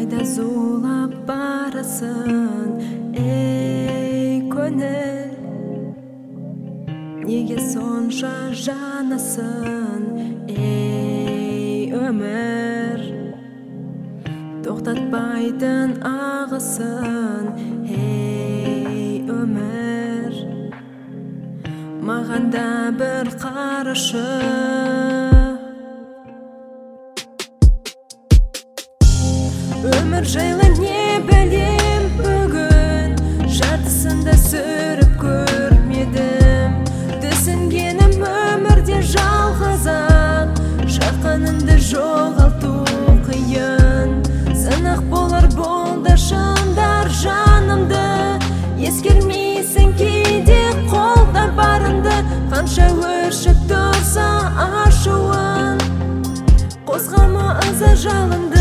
Қайда зулап барасың, ей көңіл? Неге сонша жанасың, ей өмір? Тоқтатпайтын ағысын, ей өмір? Маған да бір қарашы. Өмір жайлы не білем бүгін, жартысында сүріп көрмедім. Түсінгенім өмірде жалғыз-ақ, жақыныңды жоғалту қиын. Сынақ болар болды шындар жанымды, ескермейсің кейде қолда барыңды. Қанша өршіп тұрса ашуын, қозғама ыза жалынды.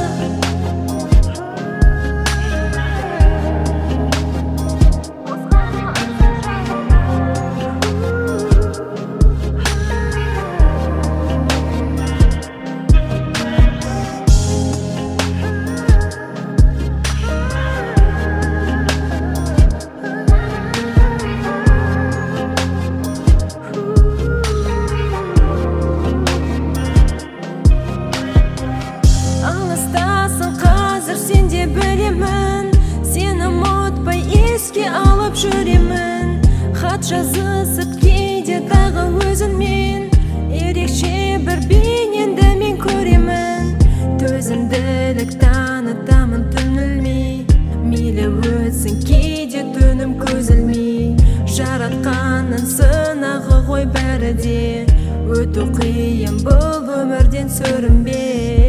Сенде білемін, сені ұмытпай еске алып жүремін. Хат жазысып кейде тағы өзіңмен, ерекше бір бейнеңді мен көремін. Төзімділік танытамын түңілмей, мейлі өтсін кейде түнім көз ілмей. Жаратқанның сынағы ғой бәрі де, өту қиын бұл өмірден сүрінбей.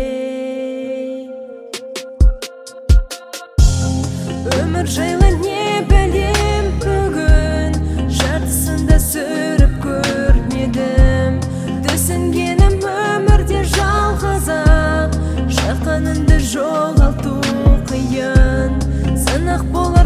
Өмір жайлы не білем бүгін, жартысында сүріп көрмедім. Түсінгенім өмірде жалғыз-ақ, жақыныңды жоғалту қиын. Сынақ болар